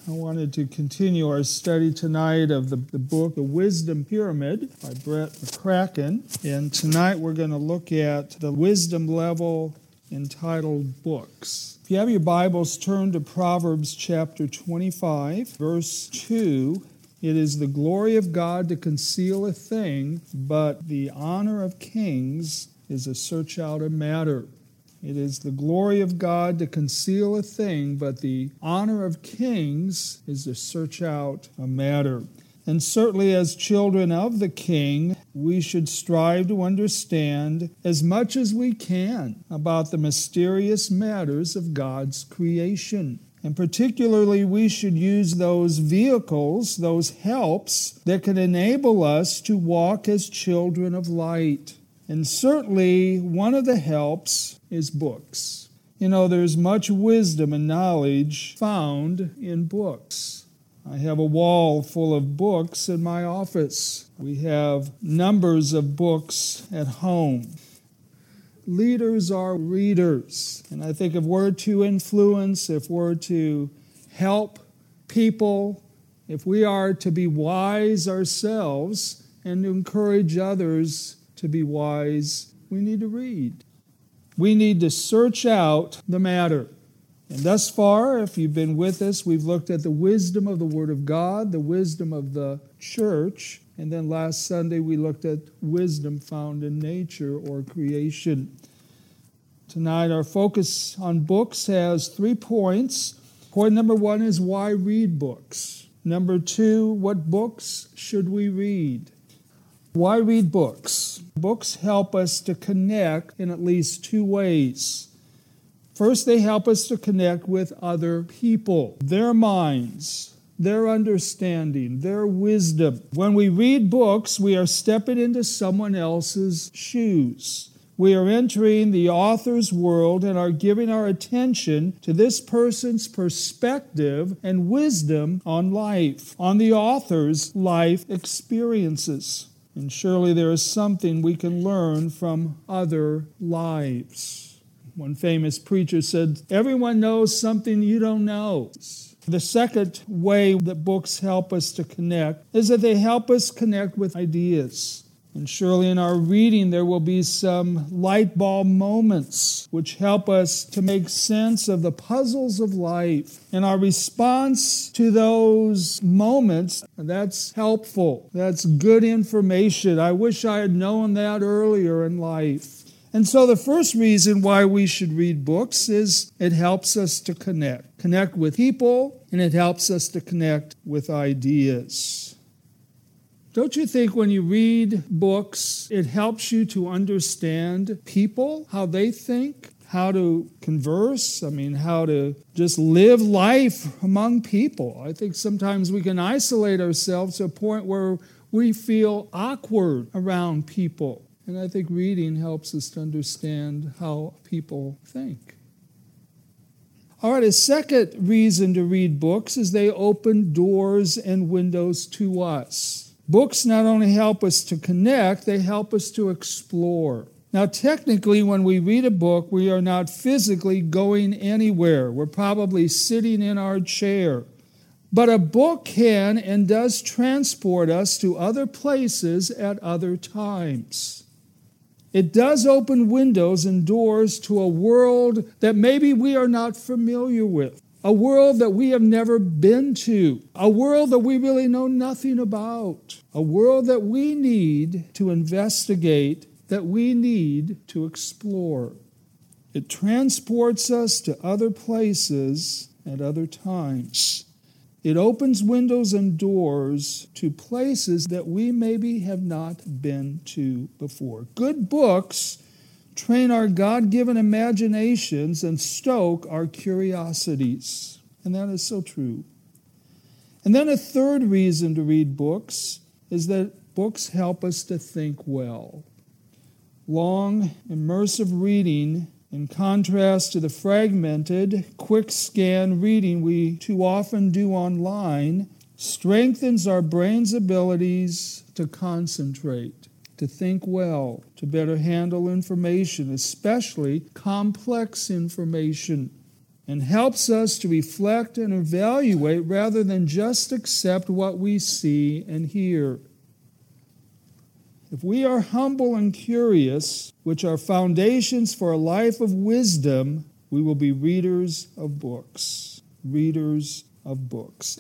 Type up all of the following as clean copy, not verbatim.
I wanted to continue our study tonight of the book, The Wisdom Pyramid by Brett McCracken. And tonight we're going to look at the wisdom level entitled Books. If you have your Bibles, turn to Proverbs chapter 25, verse 2. It is the glory of God to conceal a thing, but the honor of kings is to search out a matter. It is the glory of God to conceal a thing, but the honor of kings is to search out a matter. And certainly as children of the King, we should strive to understand as much as we can about the mysterious matters of God's creation. And particularly, we should use those vehicles, those helps, that can enable us to walk as children of light. And certainly, one of the helps is books. You know, there's much wisdom and knowledge found in books. I have a wall full of books in my office. We have numbers of books at home. Leaders are readers. And I think if we're to influence, if we're to help people, if we are to be wise ourselves and to encourage others to be wise, we need to read. We need to search out the matter. And thus far, if you've been with us, we've looked at the wisdom of the Word of God, the wisdom of the church, and then last Sunday we looked at wisdom found in nature or creation. Tonight our focus on books has 3 points. Point number 1 is why read books. Number 2, what books should we read? Why read books? Books help us to connect in at least 2 ways. First, they help us to connect with other people, their minds, their understanding, their wisdom. When we read books, we are stepping into someone else's shoes. We are entering the author's world and are giving our attention to this person's perspective and wisdom on life, on the author's life experiences. And surely there is something we can learn from other lives. One famous preacher said, "Everyone knows something you don't know." The second way that books help us to connect is that they help us connect with ideas. And surely in our reading there will be some light bulb moments which help us to make sense of the puzzles of life. And our response to those moments, that's helpful. That's good information. I wish I had known that earlier in life. And so the first reason why we should read books is it helps us to connect with people, and it helps us to connect with ideas. Don't you think when you read books, it helps you to understand people, how they think, how to converse, how to just live life among people? I think sometimes we can isolate ourselves to a point where we feel awkward around people. And I think reading helps us to understand how people think. All right, a second reason to read books is they open doors and windows to us. Books not only help us to connect, they help us to explore. Now, technically, when we read a book, we are not physically going anywhere. We're probably sitting in our chair. But a book can and does transport us to other places at other times. It does open windows and doors to a world that maybe we are not familiar with, a world that we have never been to, a world that we really know nothing about, a world that we need to investigate, that we need to explore. It transports us to other places at other times. It opens windows and doors to places that we maybe have not been to before. Good books train our God-given imaginations and stoke our curiosities. And that is so true. And then a third reason to read books is that books help us to think well. Long, immersive reading, in contrast to the fragmented, quick-scan reading we too often do online, strengthens our brain's abilities to concentrate, to think well, to better handle information, especially complex information. and helps us to reflect and evaluate rather than just accept what we see and hear. If we are humble and curious, which are foundations for a life of wisdom, we will be readers of books. Readers of books.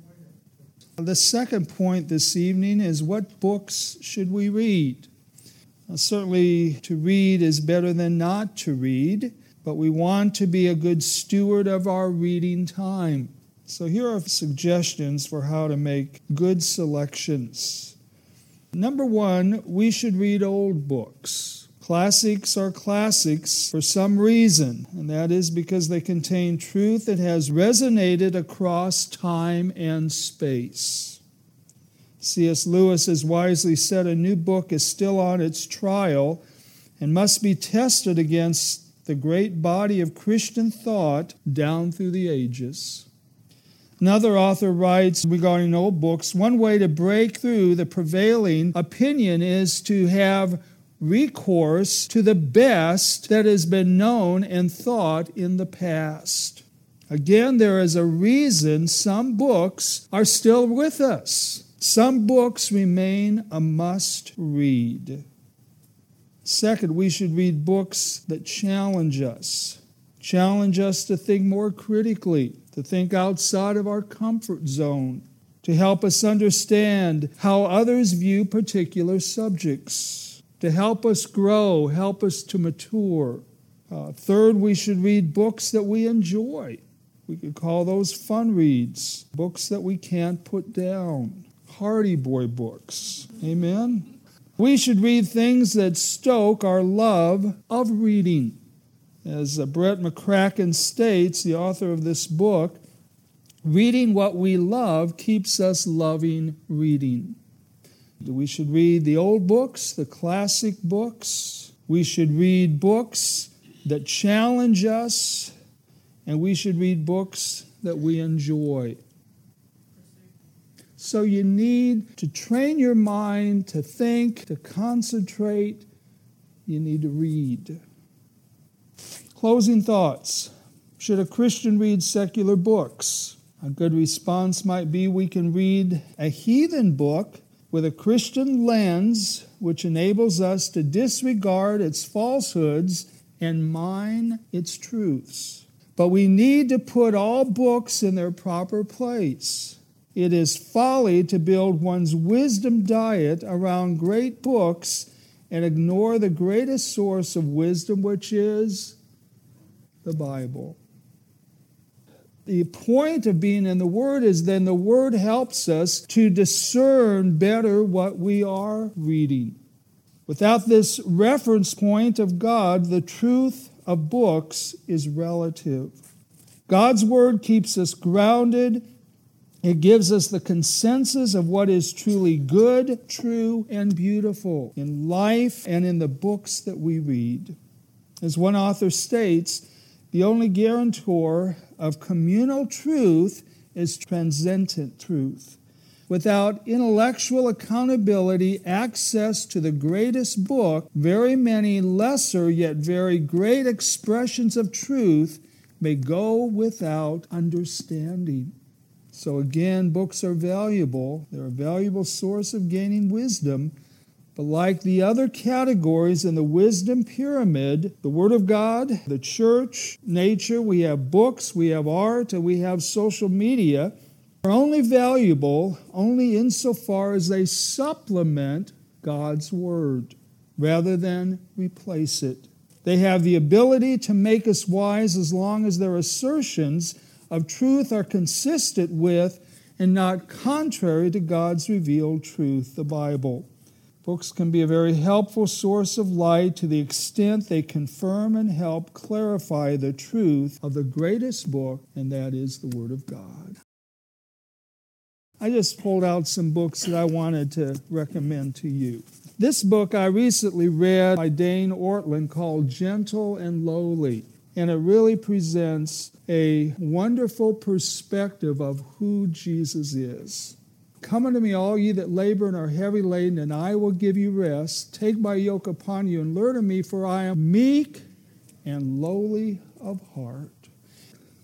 The second point this evening is, what books should we read? Now, certainly to read is better than not to read, but we want to be a good steward of our reading time. So here are suggestions for how to make good selections. Number one, we should read old books. Classics are classics for some reason, and that is because they contain truth that has resonated across time and space. C.S. Lewis has wisely said a new book is still on its trial and must be tested against the great body of Christian thought down through the ages. Another author writes regarding old books, one way to break through the prevailing opinion is to have recourse to the best that has been known and thought in the past. Again, there is a reason some books are still with us. Some books remain a must-read. Second, we should read books that challenge us to think more critically, to think outside of our comfort zone, to help us understand how others view particular subjects, to help us grow, help us to mature. Third, we should read books that we enjoy. We could call those fun reads, books that we can't put down, Hardy Boy books. Amen? We should read things that stoke our love of reading. As Brett McCracken states, the author of this book, reading what we love keeps us loving reading. We should read the old books, the classic books. We should read books that challenge us, and we should read books that we enjoy. So you need to train your mind to think, to concentrate. You need to read. Closing thoughts. Should a Christian read secular books? A good response might be we can read a heathen book with a Christian lens, which enables us to disregard its falsehoods and mine its truths. But we need to put all books in their proper place. It is folly to build one's wisdom diet around great books and ignore the greatest source of wisdom, which is the Bible. The point of being in the Word is then the Word helps us to discern better what we are reading. Without this reference point of God, the truth of books is relative. God's Word keeps us grounded. It gives us the consensus of what is truly good, true, and beautiful in life and in the books that we read. As one author states, the only guarantor of communal truth is transcendent truth. Without intellectual accountability, access to the greatest book, very many lesser yet very great expressions of truth may go without understanding. So again, books are valuable. They're a valuable source of gaining wisdom. But like the other categories in the wisdom pyramid, the Word of God, the church, nature, we have books, we have art, and we have social media, are only valuable only insofar as they supplement God's Word rather than replace it. They have the ability to make us wise as long as their assertions of truth are consistent with and not contrary to God's revealed truth, the Bible. Books can be a very helpful source of light to the extent they confirm and help clarify the truth of the greatest book, and that is the Word of God. I just pulled out some books that I wanted to recommend to you. This book I recently read by Dane Ortlund called Gentle and Lowly, and it really presents a wonderful perspective of who Jesus is. Come unto me, all ye that labor and are heavy laden, and I will give you rest. Take my yoke upon you and learn of me, for I am meek and lowly of heart.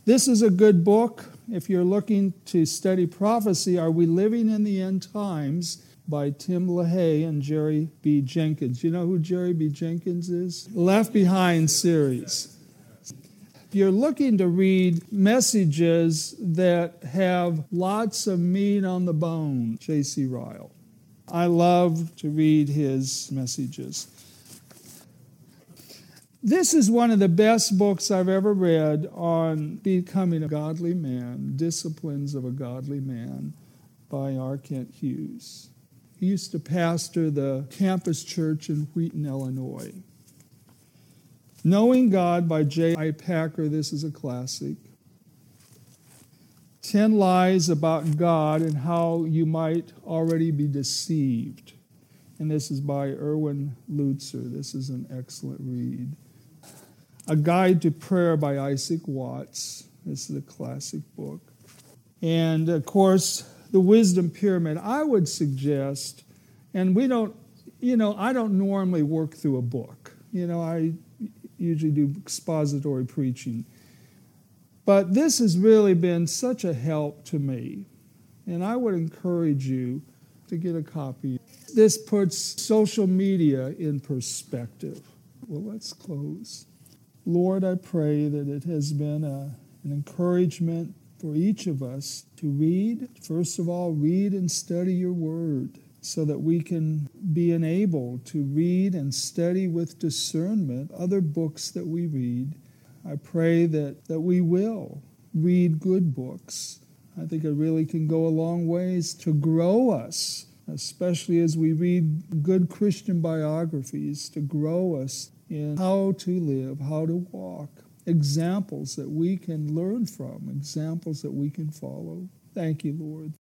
This is a good book. If you're looking to study prophecy, Are We Living in the End Times? By Tim LaHaye and Jerry B. Jenkins. You know who Jerry B. Jenkins is? Left Behind series. If you're looking to read messages that have lots of meat on the bone, J.C. Ryle. I love to read his messages. This is one of the best books I've ever read on becoming a godly man, Disciplines of a Godly Man, by R. Kent Hughes. He used to pastor the campus church in Wheaton, Illinois. Knowing God by J.I. Packer, this is a classic. 10 Lies About God and How You Might Already Be Deceived. And this is by Erwin Lutzer. This is an excellent read. A Guide to Prayer by Isaac Watts. This is a classic book. And, of course, The Wisdom Pyramid. I would suggest, and I don't normally work through a book. I usually do expository preaching. But this has really been such a help to me. And I would encourage you to get a copy. This puts social media in perspective. Well, let's close. Lord, I pray that it has been an encouragement for each of us to read. First of all, read and study your word so that we can be enabled to read and study with discernment other books that we read. I pray that we will read good books. I think it really can go a long ways to grow us, especially as we read good Christian biographies, to grow us in how to live, how to walk. Examples that we can learn from, examples that we can follow. Thank you, Lord.